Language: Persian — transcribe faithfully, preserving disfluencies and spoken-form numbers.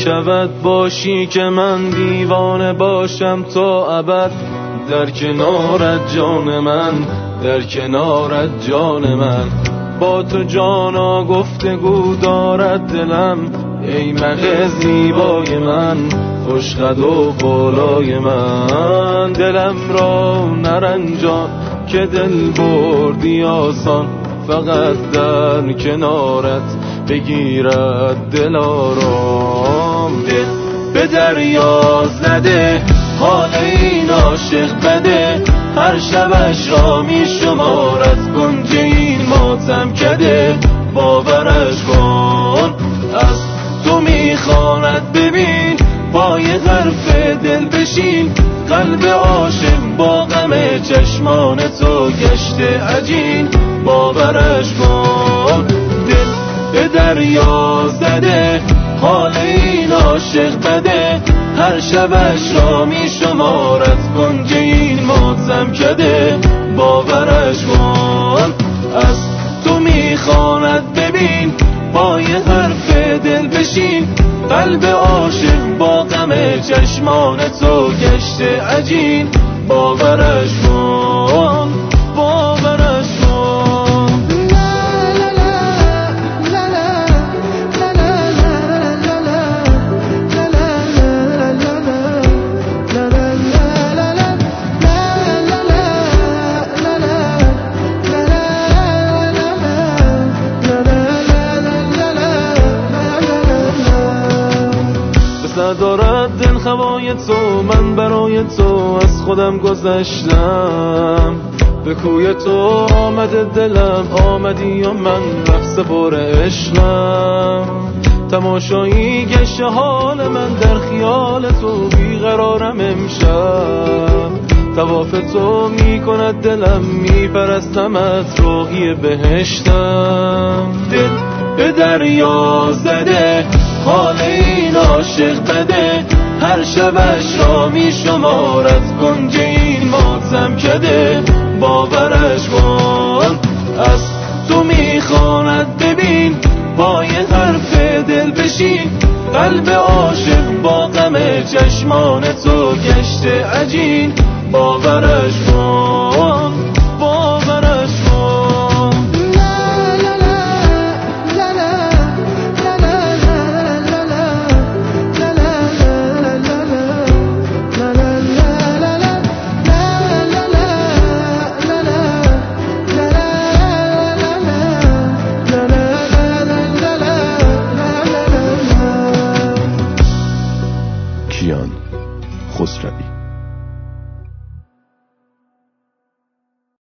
شود باشی که من دیوانه باشم تا ابد در کنارت جان من، در کنارت جان من. با تو جانا گفتگو دارد دلم، ای مه زیبای من، خوشقد و بالای من. دلم را نرنجان که دل بردی آسان، فقط در کنارت بگیرد دل آرام. دل به دریا زده حال این عاشق بده، هر شبش را می شمارد گنجه این ماتم کده. باورش کن از تو می خواند، ببین با یه حرف دل بشین. قلب عاشق با غم چشمان تو گشته عجین. باورش کن دل به دریا زده حال این عاشق بده، هر شبش را می شمارد گنجه این ماتم کده. باورش کن از تو می خواند، ببین با یه حرف دل بشین. قلب عاشق با غم چشمان تو گشته عجین. باورش کن، باورش کن. دارد دل خوای تو، من برای تو از خودم گذشتم. به کوی تو آمده دلم، آمدی و من رقص پر عشقم. تماشایی گشت حال من، در خیال تو بیقرارم امشب. طواف تو می کند دلم، می پرستمت راهی بهشتم. دل به دریا زده حال این عاشق بده، هر شبش را می شمارد گنجه این ماتم کده. باورش کن از تو می خواند، ببین با یه حرف دل بشین. قلب عاشق با غم چشمان تو گشته عجین. باورش کن، باورش کن. کیان خسروی.